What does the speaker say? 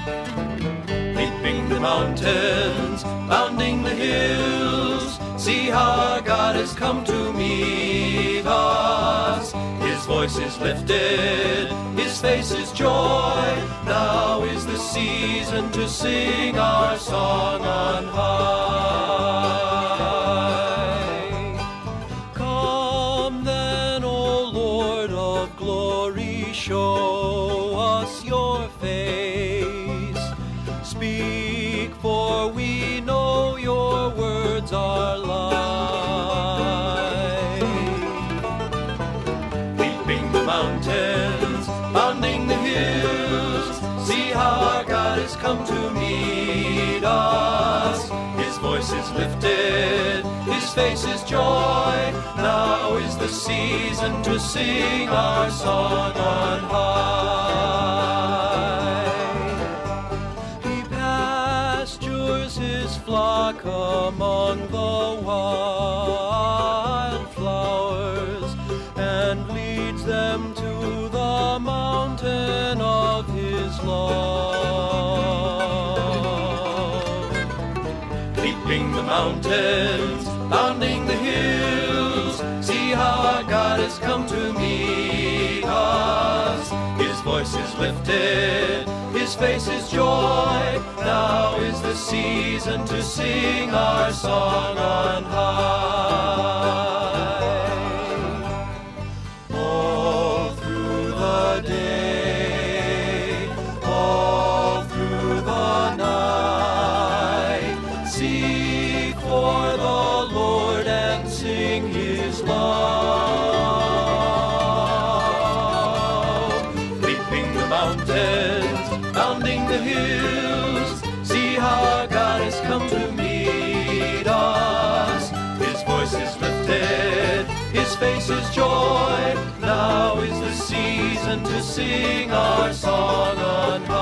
Leaping the mountains, bounding the hills, see how our God has come to meet us. His voice is lifted, His face is joy. Now is the season to sing our song on high. Come then, O Lord of glory, show us your face. Speak, for we know your words are life. Leaping the mountains, bounding the hills, see how our God has come to meet us. His voice is lifted, His face is joy. Now is the season to sing our song on high. He pastures His flock among the wildflowers and leads them to the mountain of His love. Leaping the mountains, bounding the hills, see how our God has come to meet us. His voice is lifted, His face is joy. Now is the season to sing our song on high. All through the day, all through the night, seek for the Lord and sing His love. Leaping the mountains, bounding the hills, see how our God has come to meet us. His voice is lifted, His face is joy. Now is the season to sing our song on high.